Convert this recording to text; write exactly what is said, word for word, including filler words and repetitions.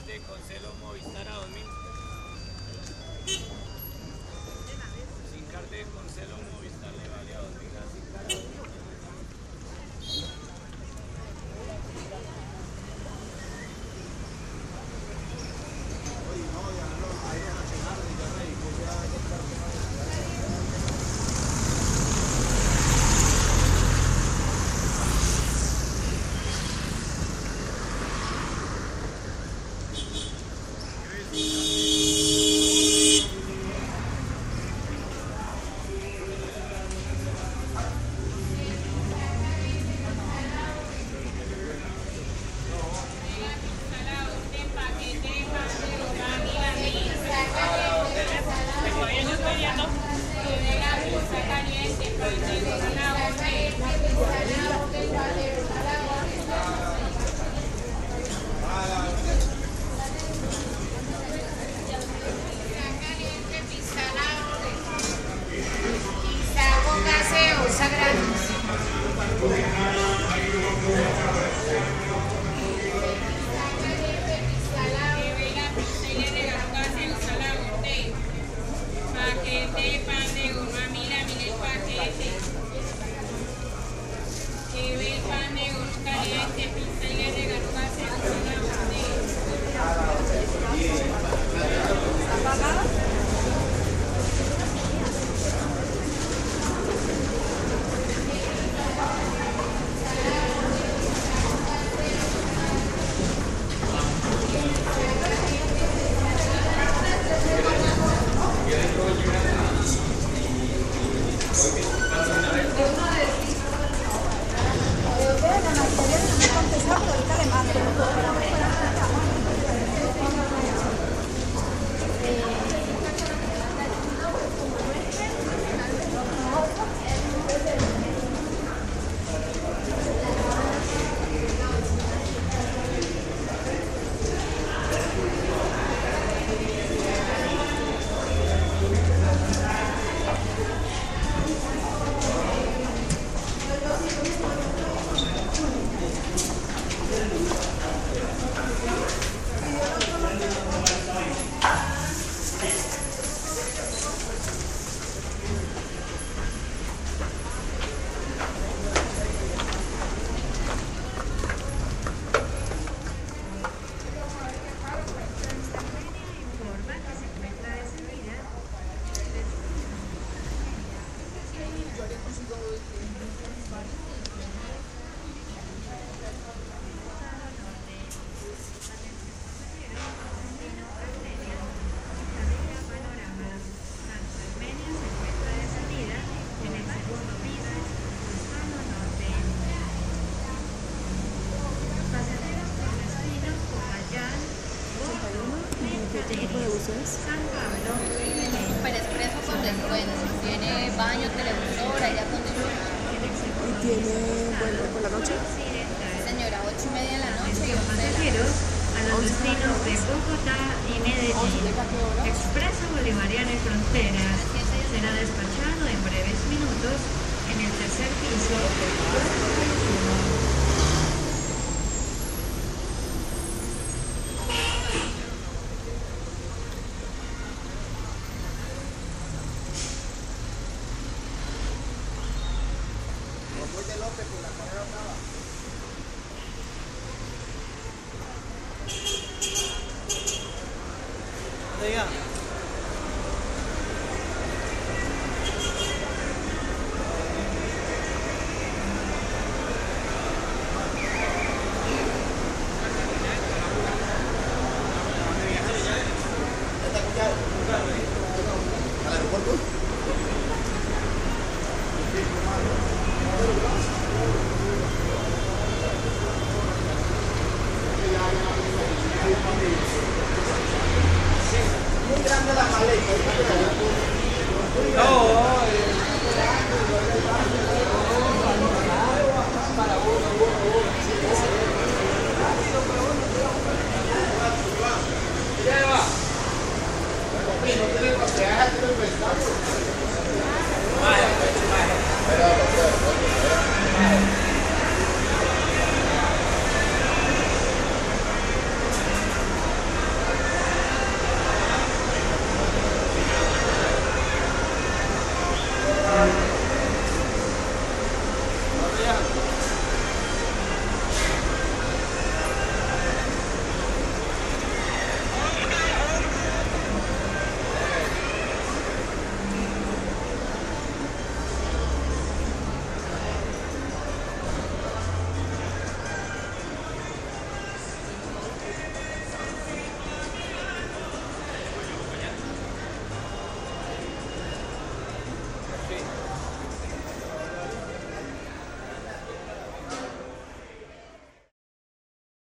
cartel con celo Movistar a dos mil. Sin cartel con celo Movistar le vale a dos mil así cara. ¿Qué tipo de bus es? Super expreso con descuento. Tiene baño, televisor, aire acondicionado. ¿Y tiene vuelo por la noche? Señora, ocho y media de la noche y once de la Pasajeros a los destinos de Bogotá y Medellín. Expreso Bolivariano y Fronteras será despachado en breves minutos en el tercer piso. López por la carrera brava. Oiga. ¿Al aeropuerto? Muy grande la maleta. No. Para uno, uno, uno. Lleva. No tiene que hacer el pescado. Vaya, vaya.